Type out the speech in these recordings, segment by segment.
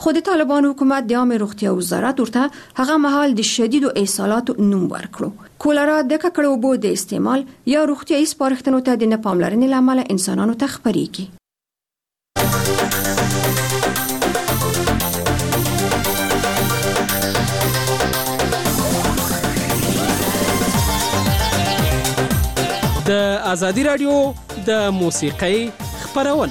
خو د طالبان حکومت د عامه روغتیا وزارت ورته هغه مهال د شدیدو اسهالاتو نوم ورکړو. کولرا د ککړو اوبو د استعمال یا روغتیايي سپارښتنو ته د نه پاملرنې له امله انسانانو ته خپرېږي. د ازادي رادیو د موسیقۍ خپرونه.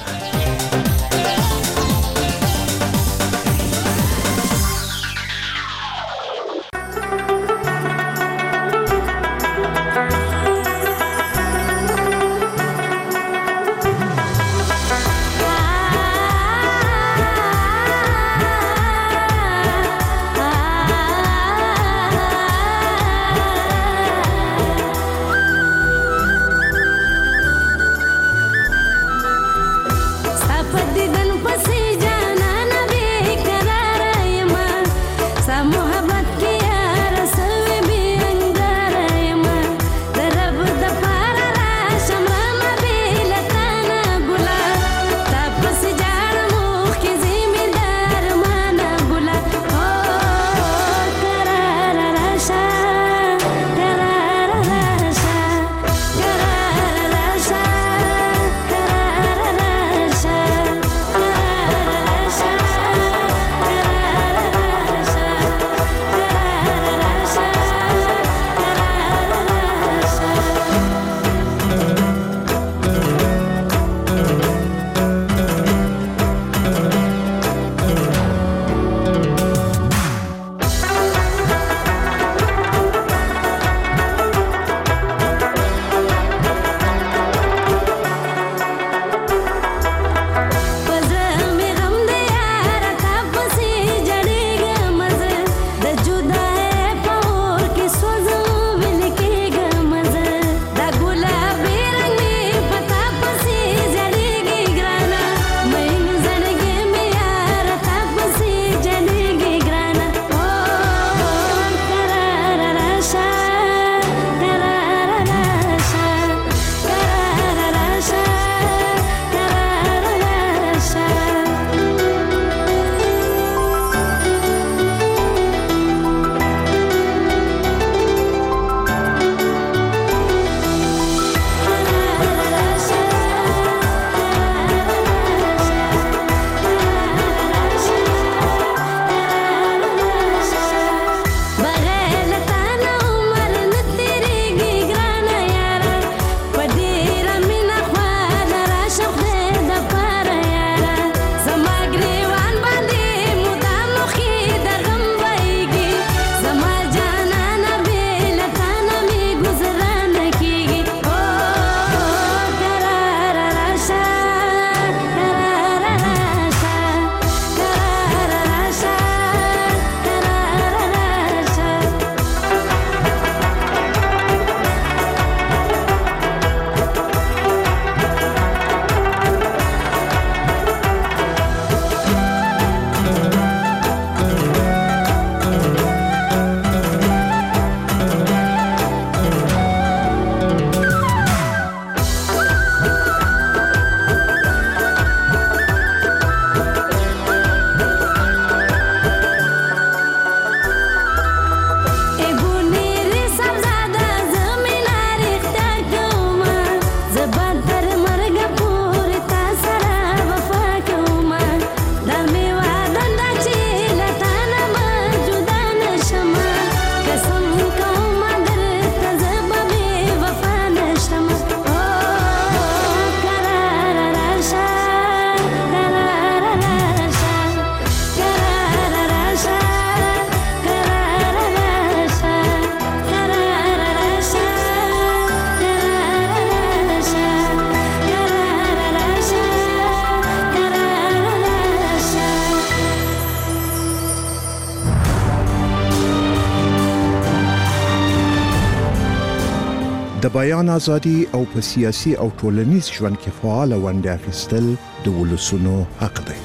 د بیان ازادي او په سیاسي او ټولنیز ژوند کې فعال ونډه اخیستل د ولسونو حق دی.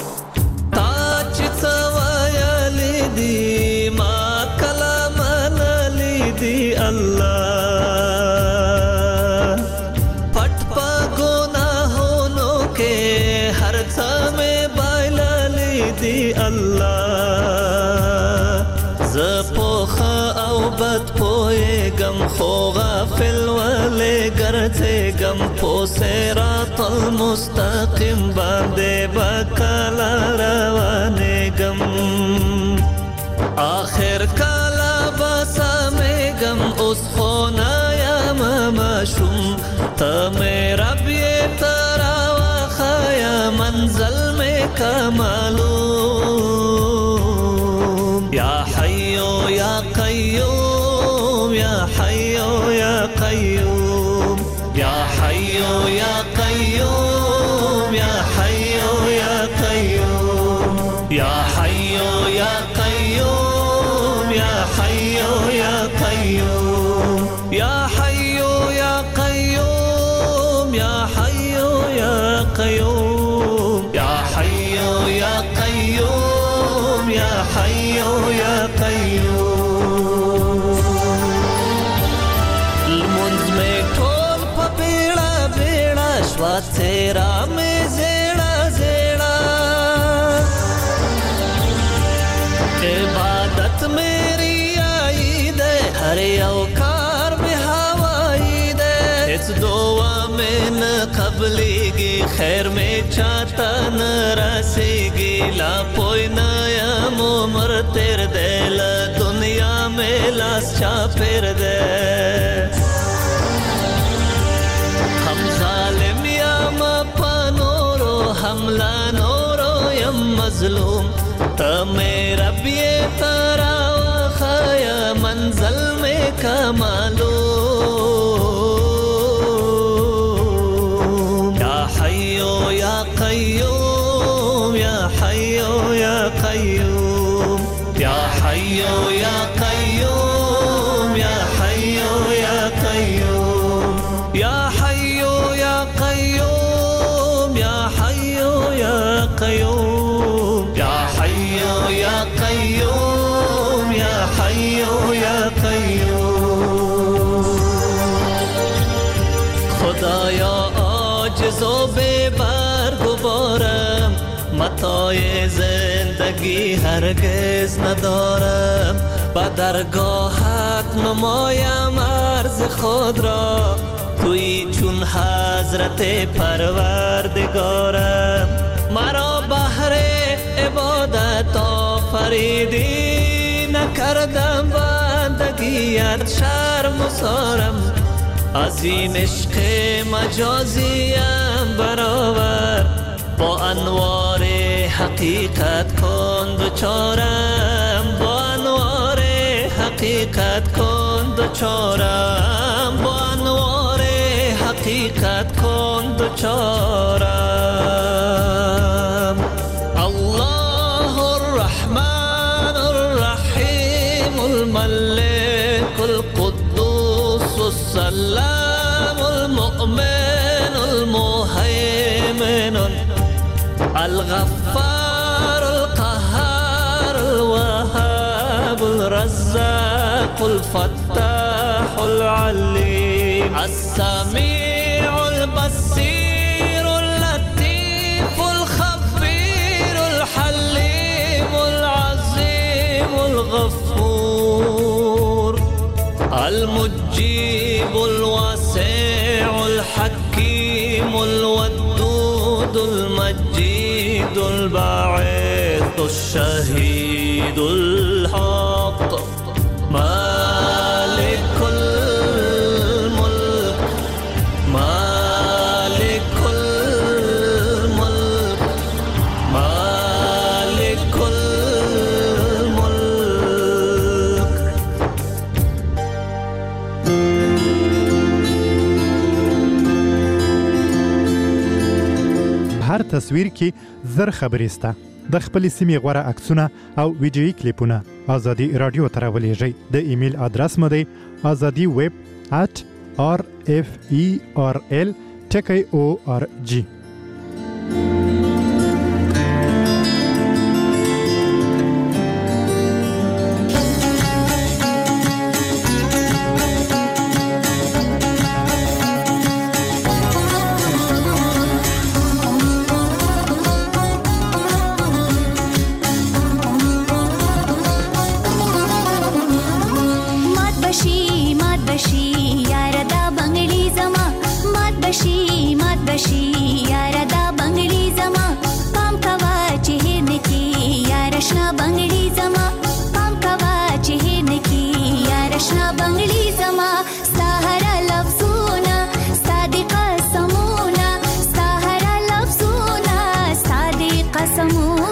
تاج څوایل دی ما کلام دی الله پټ پا گناہونو کے ہر څه میں بایللی دی الله ز پوخه او بد پویګم خو غافل ولې ګرځېږم په صراط المستقیم باندې بکلا روانېږم آخر کلا بسمېږم اوس خو نه یم ماشوم ته مې رب یې ته راوښیه منزل مې که معلوم یا حیو یا قیوم یا حیو یا قیوم یا حیو یا قیوم یا حیو یا قیوم یا حیو یا قیوم یا حیو یا قیوم یا حیو یا قیوم یا حیو یا قیوم یا حیو یا قیوم یا حیو یا قیوم لمنز میں ٹھول پا بیڑا بیڑا شوا تیرا میں زیڑا زیڑا عبادت میری آئی دے ہر یو کار میں ہوائی دے اس دعا میں نہ قبلی گی خیر میں چاہتا نہ رسی گی لا پوئی نایم عمر تیر دے لا دنیا میں لاس چا پھر دے ہم ظالم یم پا نورو ہم لا نورو یم مظلوم تا میرا بیے تارا وخایا منزل میں کا معلوم یا حیو یا قیوم یا حیو یا قیوم یا حیو یا قیوم یا حیو یا قیوم یا حیو یا قیوم یا حیو یا قیوم یا حیو یا قیوم یا حیو یا قیوم خدایا عاجز و بے بار گبارم متاع زندگی هرگز ندارم با درگاهت نمایم عرض خود را توی چون حضرت پروردگارم مرا بهر عبادت آفریدی نکردم بندگیت شرم و سارم از این عشق مجازیم برآور با انوار حقیقت کن دوچارم با انوار حقیقت کن دوچارم با انوار حقیقت کن دوچارم الله الرحمن الرحیم الملك القدوس السلام المؤمن المهيمن الغفار القهار الوهاب الرزاق الفتاح العليم السميع البصير اللطيف الخبير الحليم العظيم الغفور المجيب الواسع الحكيم الودود المجيد الباعث الشهيد الحق مالك الملك مالك الملك مالك الملك هر تصویر کې زر خبرې سته د خپل سیمې غوړه عکسونه او ویډیويي کلیپونه ازادي رادیو ته راولېږئ د ایمیل ادرس مو دی azadi@referl.org بشي یار دا بنگړي زما مات بشي یار دا بنگړي زما پام کوا چې نکی یار شنا بنگړي زما پام کوا چې نکی یار شنا بنگړي زما سهارا لفظونه صادقه سمونه سهارا لفظونه صادقه سمونه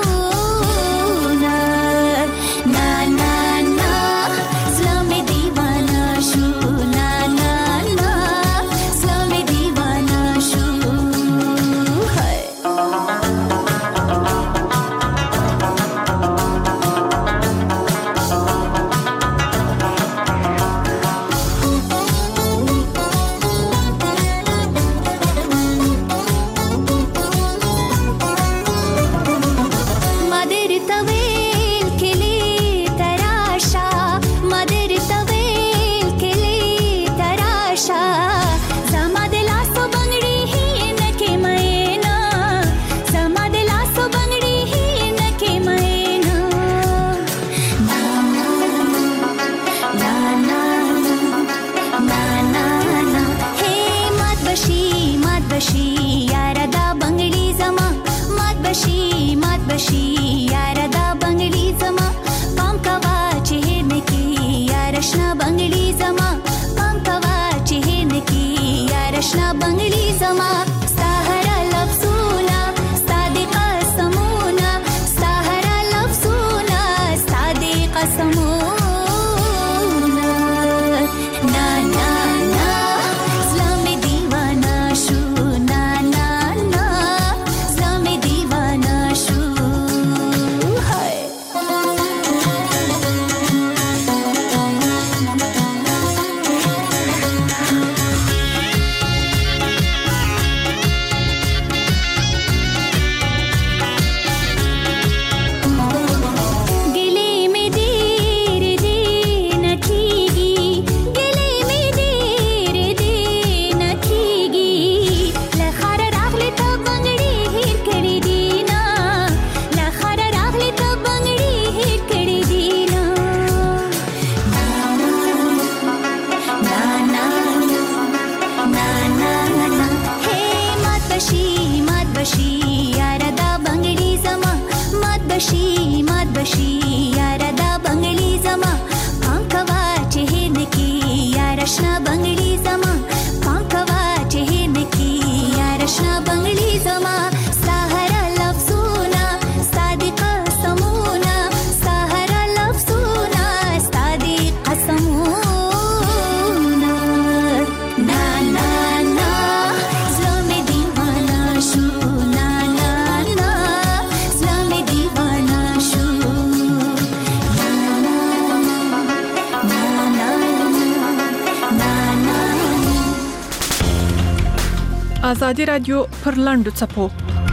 آزادي رادیو پر لاندو چپو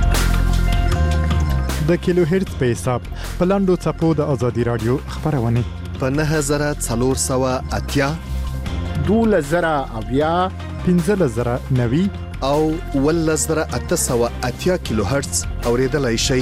د کیلو هرتز په حساب په لاندو چپو د آزادي رادیو خبرونه په 9480 2000 15090 او 1880 کیلو هرتز اوریدلای شئ.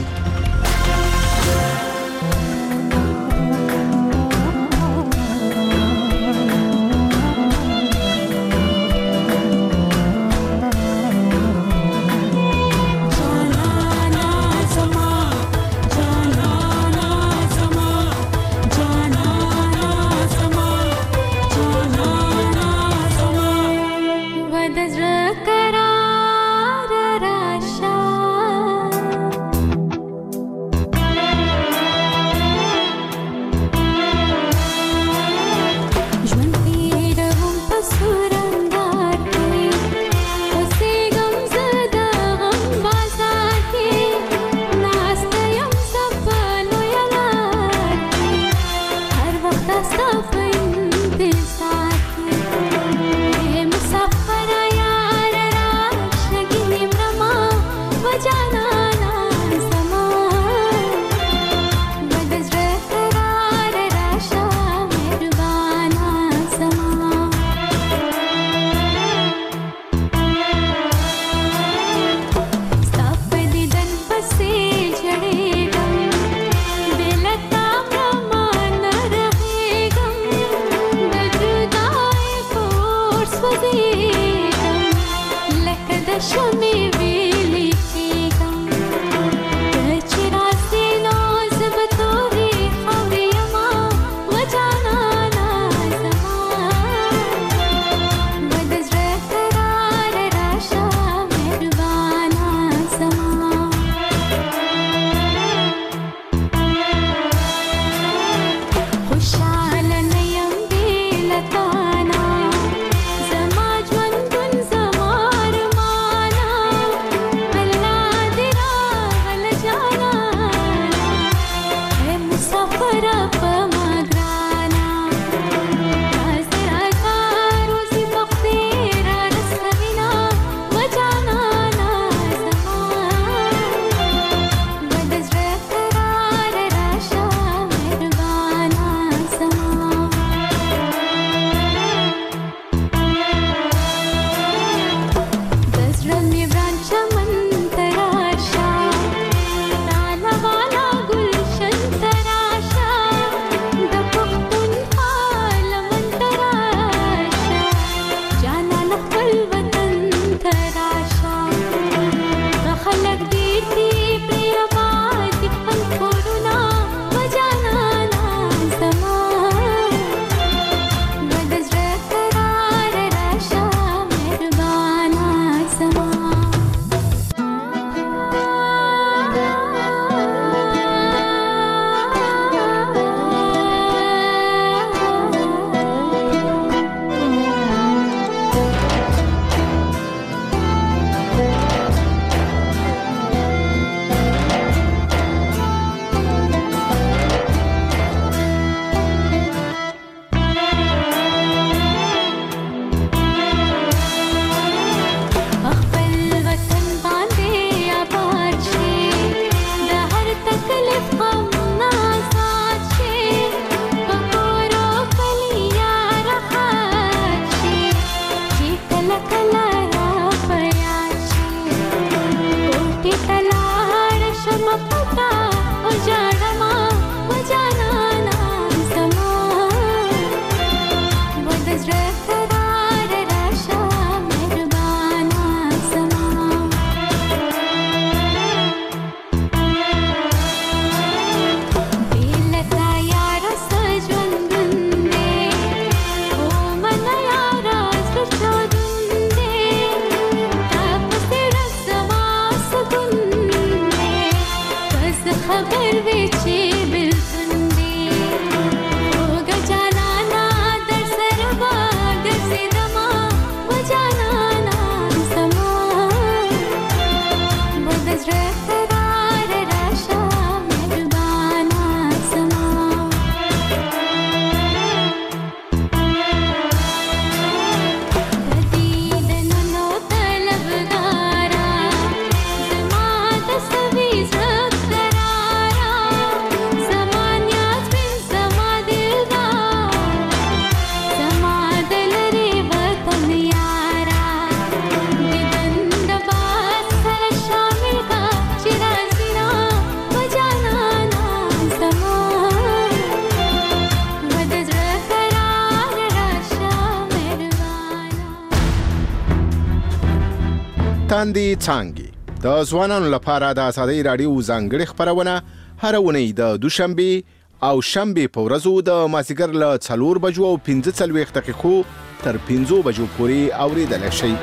تاندې څانګې د ځوانانو لپاره د ازادي رادیو ځانګړي خبرونه هر اونۍ د دوشنبه او شنبه په ورځو د مازیګر له 4 بجو او 15 دقیقو تر 5 بجو پورې اوریدل شي.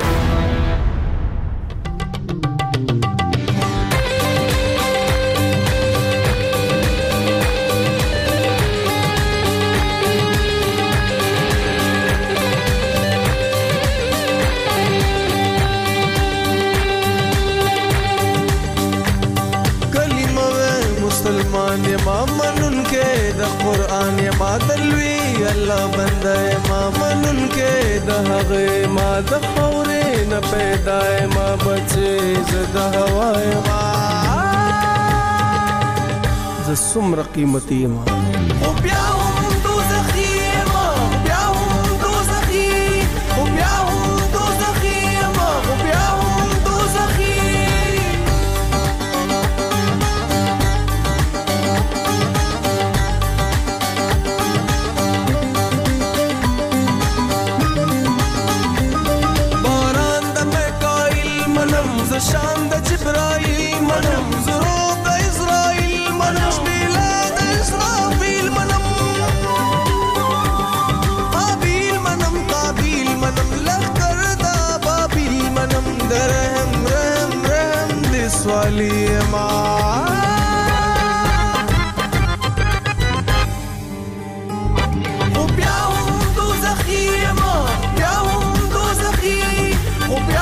مسلمان ما منن کے د قرآن ما دلوی الله بنده ما منن کے د هغه ما د خورې نه پیدا ما بچي زد هوا ما ز سمر قیمتي ما او بیا هم دوزخی ما بیا هم دوزخی او بیا هم دوزخی ما او بیا هم دوزخی شان د جبرائیل منم زرو د اسرائیل منم شبیلا د اسرافیل منم قابیل منم قابیل منم لخر دا بابیل منم درهم رحم رحم د سوالی ما او بیا هم دوزخی ما بیا هم دوزخی او بیا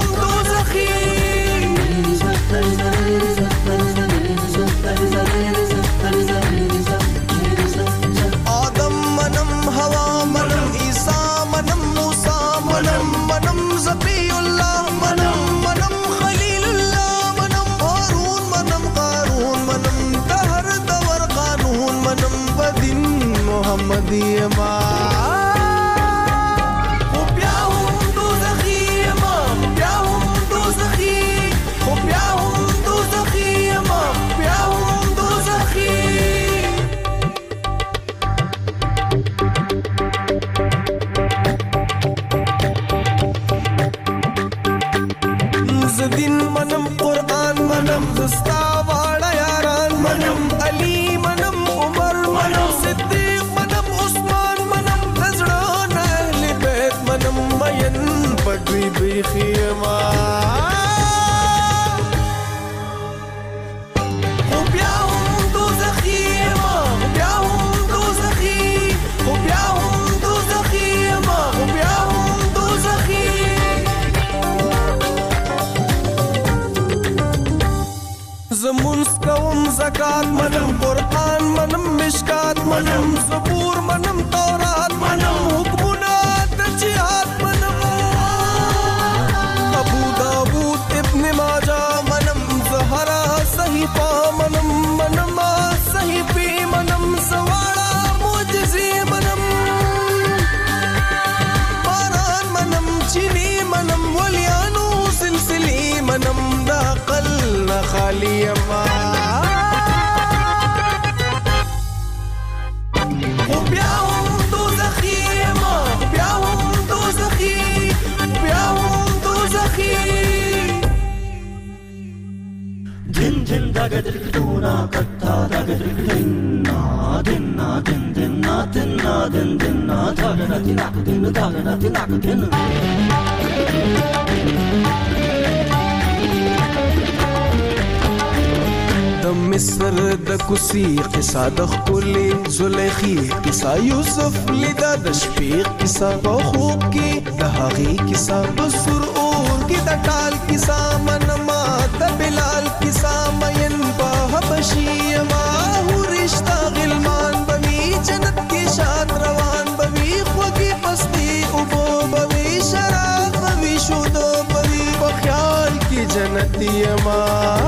آدم منم ہوا منم عیسیٰ منم موسیٰ منم منم ذبی اللہ منم منم خلیل اللہ منم ہارون منم قارون منم دہر دور قانون منم بدن محمدی ما दिन मनम कुरान मनम दस्ता वाड़ा यारान मनम अली मनम उमर मनम सिद्दीक मनम उस्मान मनम नजरान अहले बैत मनम मयन पगवी बिखिमा ओ प्या हूं दोज़खी मां ओ प्या हूं दोज़खी ओ प्या हूं दोज़खी मां ओ प्या हूं दोज़खी زمونس کوم زکات منم قرآن منم مشکات منم زبور منم تورات منم حکمنا تجیات منم ابو داود ابن ماجہ منم زہرا صحیفہ منم منم صحیفی منم سواڑا معجزی منم باران منم چینی منم ولیانو سلسلی منم دا قل خالی ما او بیا هم دوزخی ما بیا هم دوزخی بیا هم دوزخی دن دن دغدر دونا کتا دغدر دنا دنا دن دنا دنا دن دنا دغنا دنا دنا دنا دنا د مصر د کوسی قصه د خپلې زلیخی قصه یوسف لیدا د شپې قصه په خوب کې د هغې قصه په سر اور کې د ټال قصه منما د بلال قصه مین په حبشي ما هو رشتہ غلمان بوي جنت کې شاد روان بوي خوږی پستی او بوي شراب بوي شودو بوي په خیال کې جنتی ما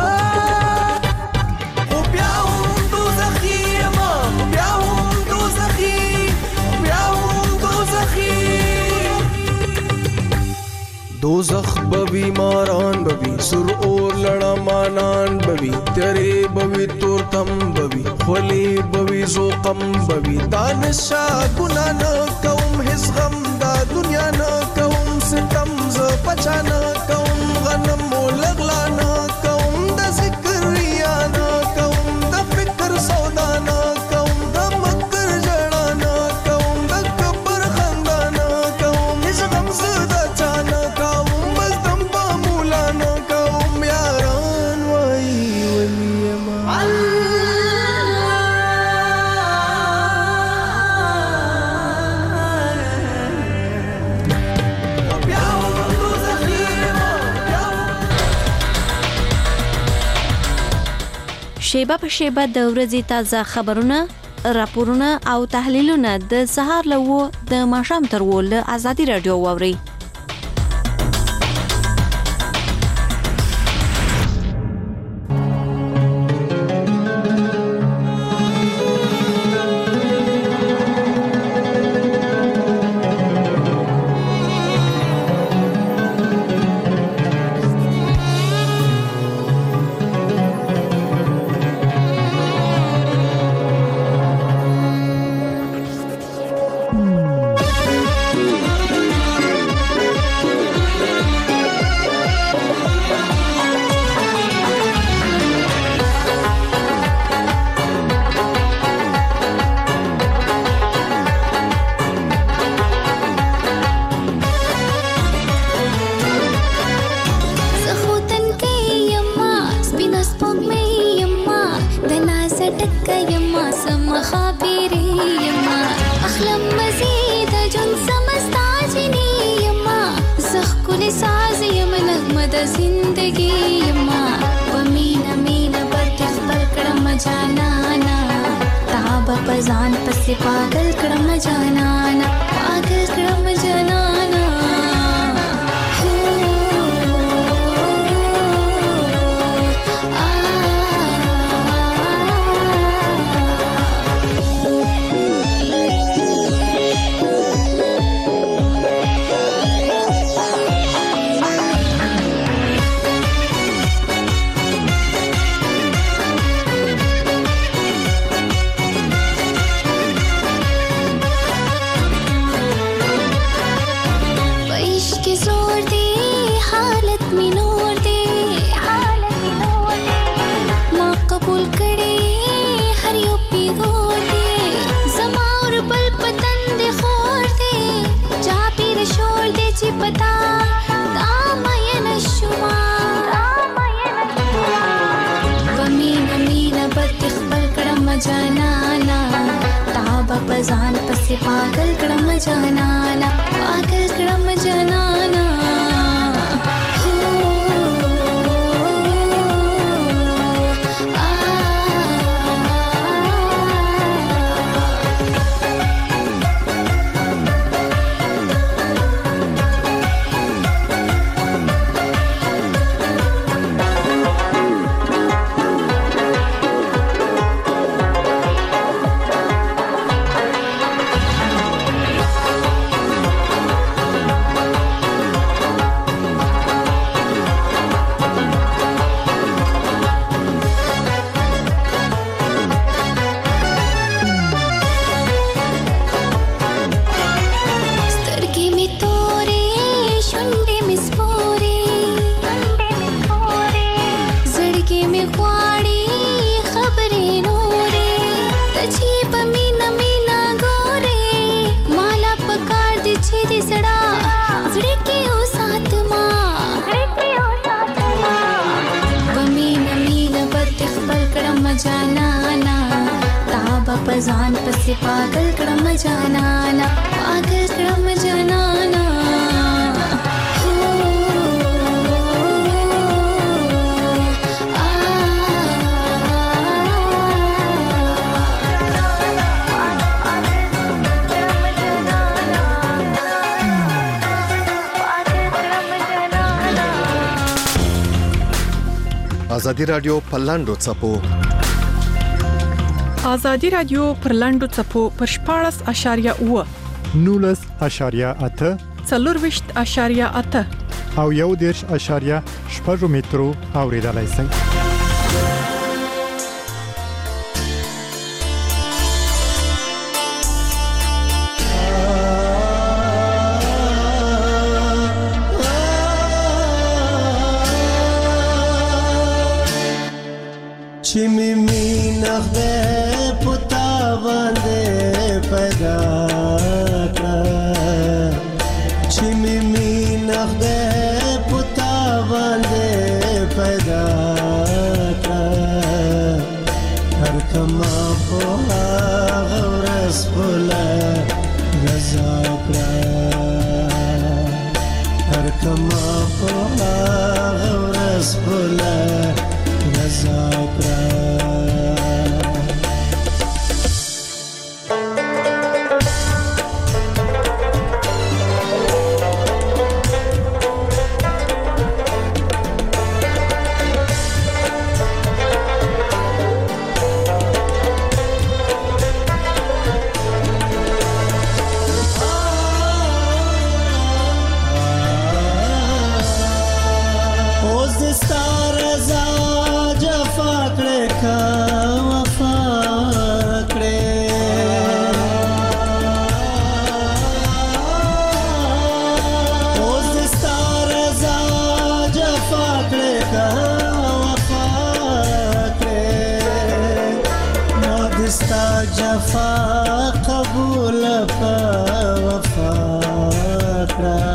دوزخ بوی ماران بوی سر اور لڑا مانان بوی تیرے بوی تورتم بوی خلی بوی زوقم بوی دانشا گناہ نہ کوم حس غم دا دنیا نہ کوم ستم ز پچا نہ کوم غنم شیبه په شیبه د ورځې تازه خبرونه، راپورونه او تحلیلونه د سهار له 9 د ماښام تر 10 له آزادي رادیو واوري. ځان پسې پاگل کړم جانانا، پاگل کړم جانانا. ځان پسې پاگل کړم جانانا، پاگل کړم جانانا. ځان پسې پاگل کړم جانانا، پاگل کړم جانانا. آزادي رادیو په لاندو څپو آزادي رادیو پر لاندو څپو پر 14.8 19.8 40.8 او 1.6 مترو اوریدلای شئ. چې می نغده پتا باندې پیدا کړ، چې می نغده پتا باندې پیدا کړ. هر کما په غورس بوله رضا کړ، هر کما په غورس بوله رضا کړ. صفا قبول په وفا کړه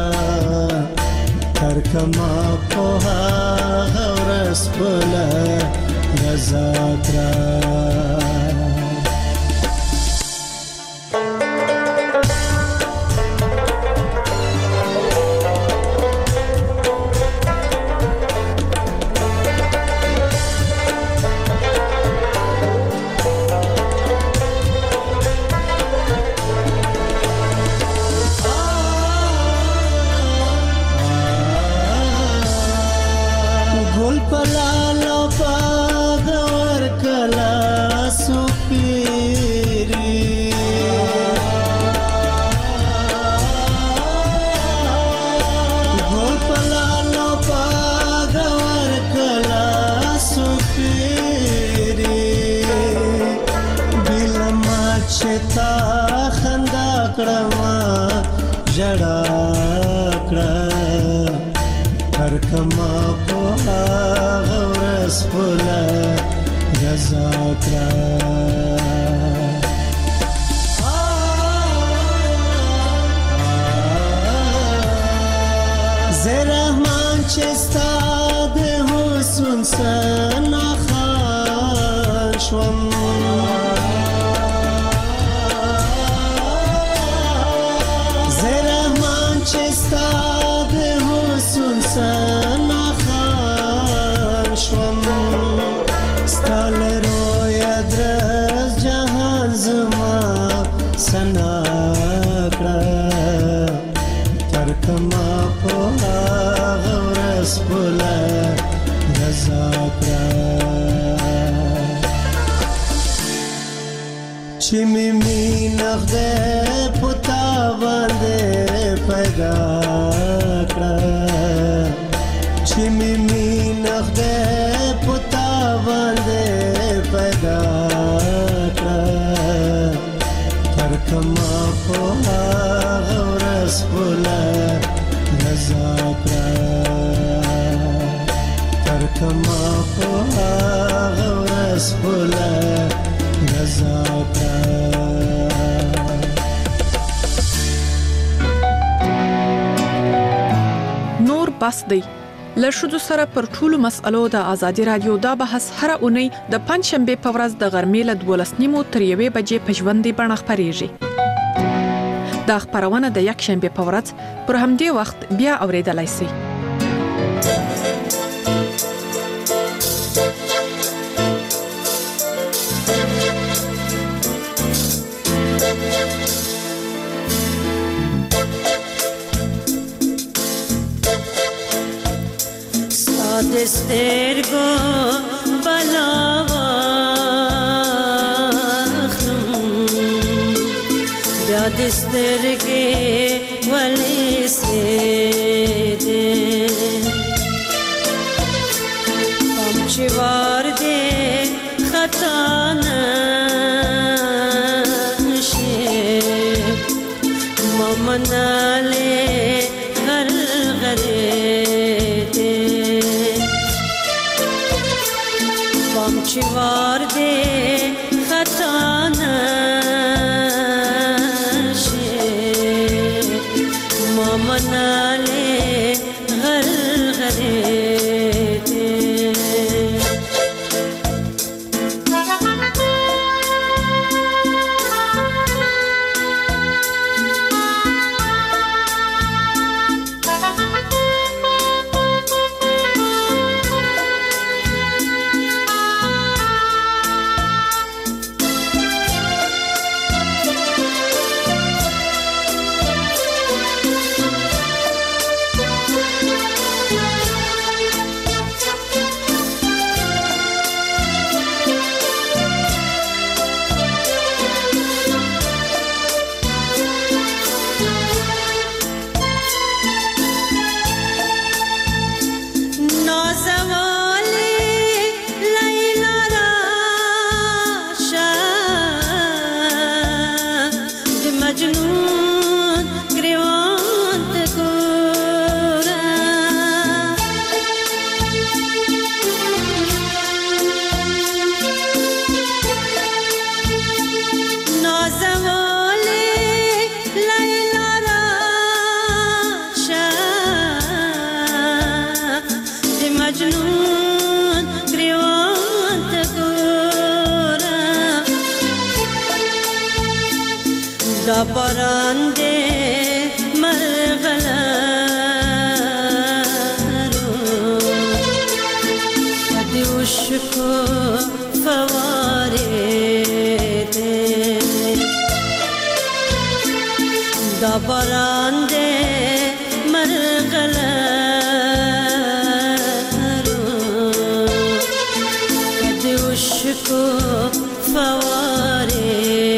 ترکما په هغه ورځ بله رضا کړه جڑا کړه ترکما په هغه ورځ بله رضا کړه زه رحمان چې ستا د حسن څخه خان شوم چې مې مینه خدای په تا باندې پیدا کړه چې مې مینه خدای په تا باندې پیدا کړه ترکما په هغه ورځ بله رضا کړه ترکما په هغه ورځ بله رضا کړه نور بس دی له ښځو سره پر ټولو مسألو د ازادي رادیو دا بحث هره اونۍ د پنځشنبې په ورځ د غرمې له 12:30 تر 1 بجې په ژوندۍ بڼه خپرېږي. دا خپرونه د یکشنبې په ورځ پر همدې وخت بیا اورېدلای شئ. دسترګو بلاواخم بیا دسترګې ولې سېدې هم چې وار دې خطا نشي ممنالې غرغرې چې وار دې خطا نشي ممنالې غرغرې عشق فواره ده دا باران ده مرغلرو کد عشق فواره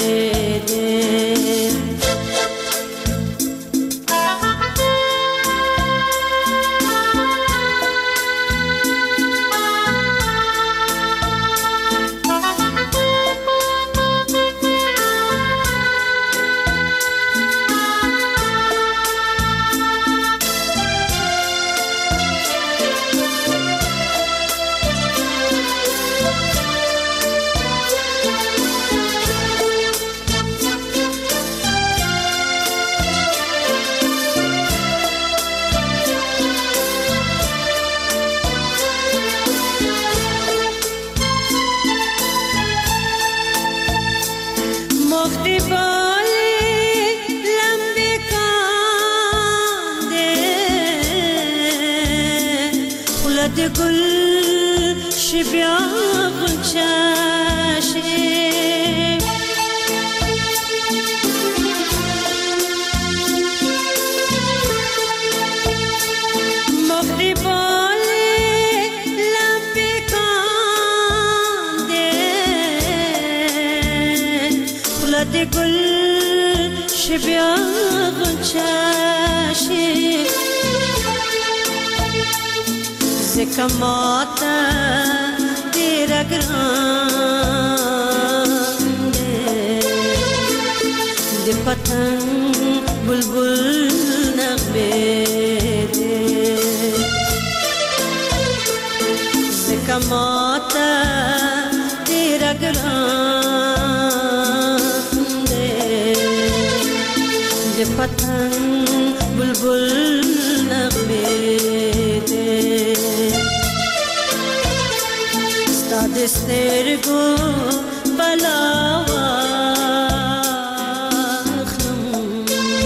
Kamata tera grande de patang bulbul nagme de kamata tera grande de patang bulbul nagme de سترګو بلاوا خم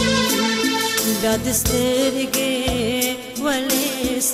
د سترګې ولې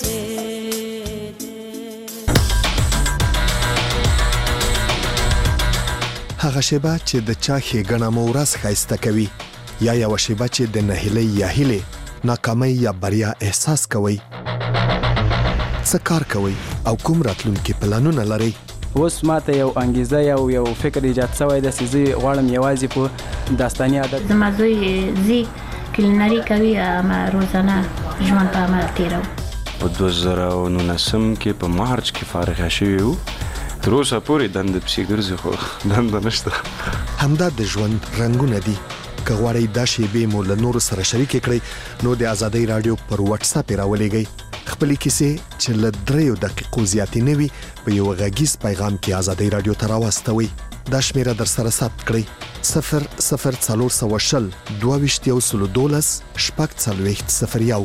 هغه شیبه چې د چا ښېګڼه مو ورځ ښایسته کوي یا یوه شیبه چې د نهیلۍ یا هیلې ناکامۍ یا بریا احساس کوئ څه کار کوئ او کوم راتلونکي پلانونه لرئ اوس ماته یو انګیزه یو فکر ایجاد شوی دی چې زه غواړم یوازې په داستاني عادت زما زوی زی کلینري کوي اما روزانه ژوند په عمل تیرو په 2019 کې په مارچ کې فارغ شوی وو تر اوسه پورې دنده پسې ګرځي خو دنده نشته همدا د ژوند رنګونه دي که غواړئ دا شیبې مو له نورو سره شریکې کړئ نو د ازادۍ راډیو پر واتس اپ راولېږئ خپلې کیسې چې له 3 دقیقو زیاتې نه وي په یو غږیز پیغام کې ازادۍ راډیو ته راواستوئ دا شمیره در سره ثبت کړئ 00420 22 شپږ 4001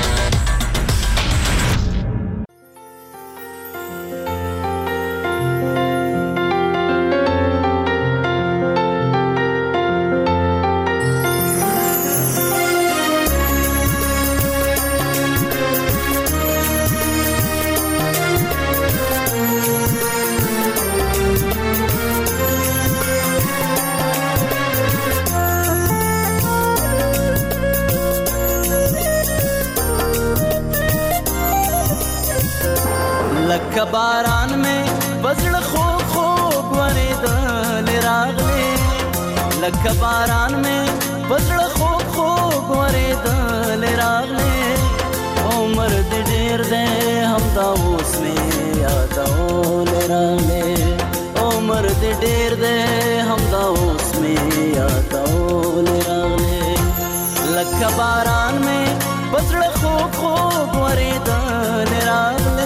باران में बजड़ खो खो वरेदल रागले लक बारान में बजड़ खो खो वरेदल रागले उमर देर दे हम दाऊस में यादों रागले उमर देर दे हम दाऊस में यादों रागले लक बारान में बजड़ खो खो वरेदल रागले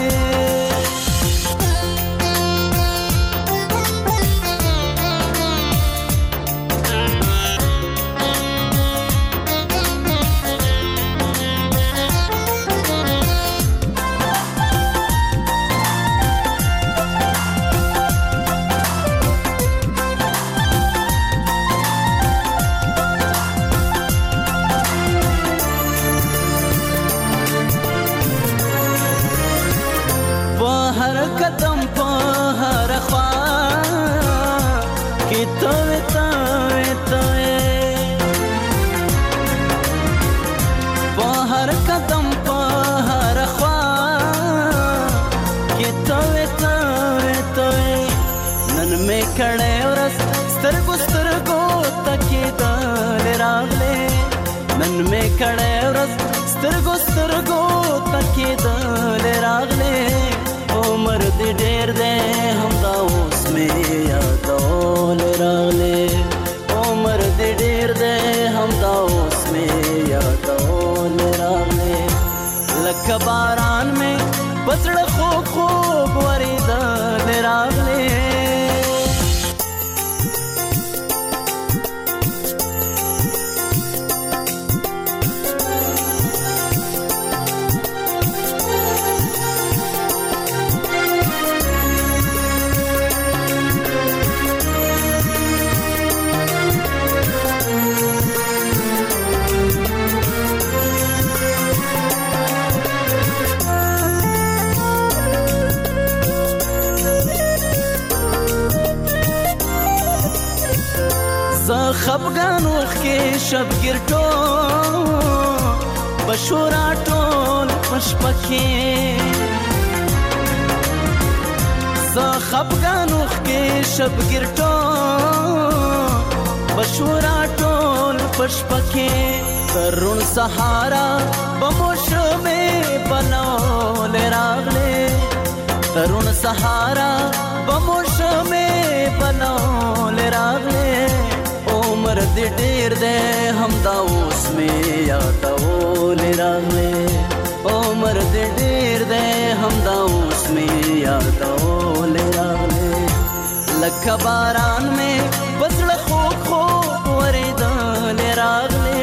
هر قدم په هر خوا کې توې توې توې نن مې کړې ورځ سترګو سترګو تکېدل راغلې نن مې کړې ورځ سترګو سترګو تکېدل راغلې عمر دې ډېر دی همدا اوس مې یادول راغلې عمر دې ډېر دی همدا اوس مې یادول راغلې لکه باران مې بزړه خوږ خوږ ورېدل راغلې خفګان وخ کې شبګیر ټول بشورا ټول پشپکې زه خفګان وخ کې شبګیر ټول بشورا ټول پشپکې ترون سهارا بموشمه بلول راغله ترون سهارا بموشمه بلول راغله عمر دې ډېر دی همدا اوس مې یادول راغلې عمر دې ډېر دی همدا اوس مې یادول راغلې لکه باران مې بزړه خوږ خوږ ورېدل راغلې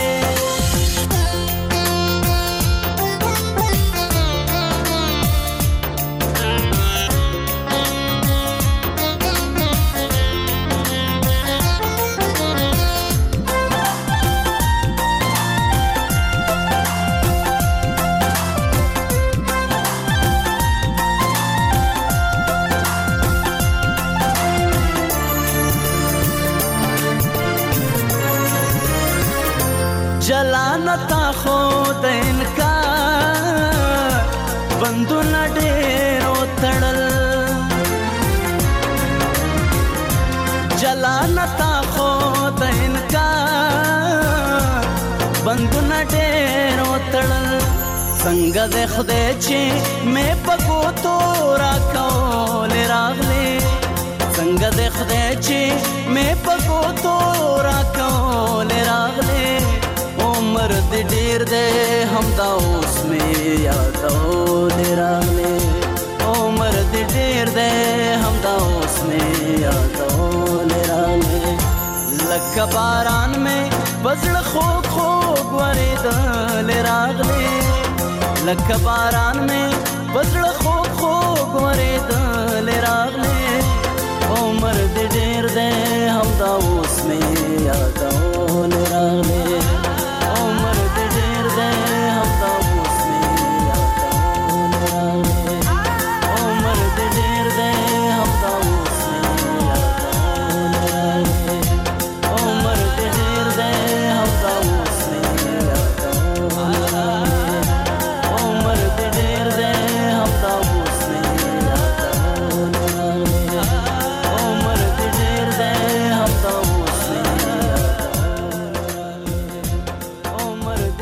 جلانتا خود انکار بندونه ډېرو تړل جلانتا خود انکار بندونه ډېرو تړل څنګه د خدای چې مې په ګوتو راکول راغلې څنګه د خدای چې مې په ګوتو راکول راغلې عمر دې ډېر دی همدا اوس مې یادول راغلې عمر دې ډېر دی همدا اوس مې یادول راغلې لکه باران مې بزړه خوږ خوږ ورېدل راغلې لکه باران مې بزړه خوږ خوږ ورېدل راغلې عمر دې ډېر دی همدا اوس مې یادول راغلې